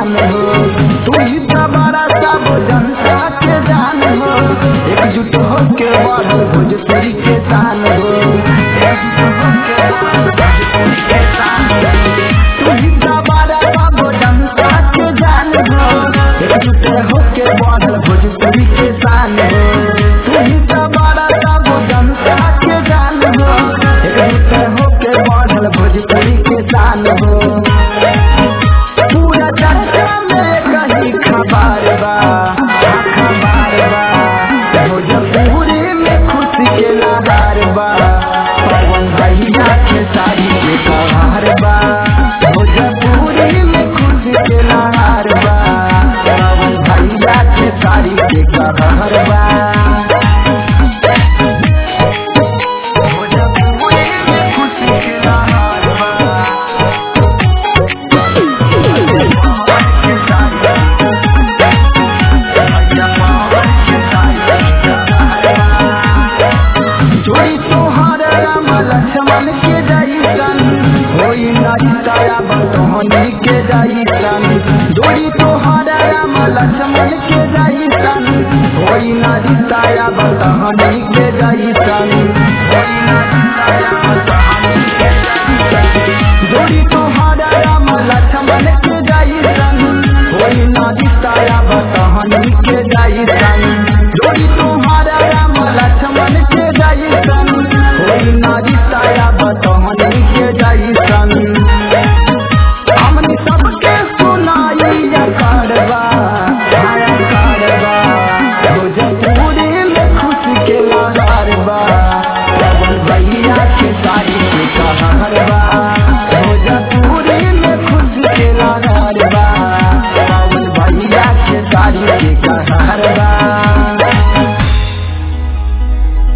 मान हो। तू ही तो बड़ा सब जनता के जान हो। एकजुट होके बढ़ल भोजपुरी के शान हो। तू ही तो बड़ा सब जनता के जान हो। एकजुट होके बढ़ल भोजपुरी के शान हो। तू ही तो बड़ा सब जनता के जान हो। एकजुट होके बढ़ल भोजपुरी के शान हो। पूरा चर्चा में कहीं खबर बा, खबर बा। भोजपुरी में खुशी के लहर बा। पवन भैया के साड़ी के कहार बा। भोजपुरी में खुशी के लहर बा। पवन भैया के साड़ी के कहार बा। जोड़ी तोहर राम लक्ष्मण के जैसन होई ना रिश्ता बतौनी के जैसन। जोड़ी तोहर राम लक्ष्मण के जैसन होई ना रिश्ता बतौनी के जैसन। जोड़ी तोहर राम लक्ष्मण के जैसन होई ना रिश्ता बतौनी के जैसन।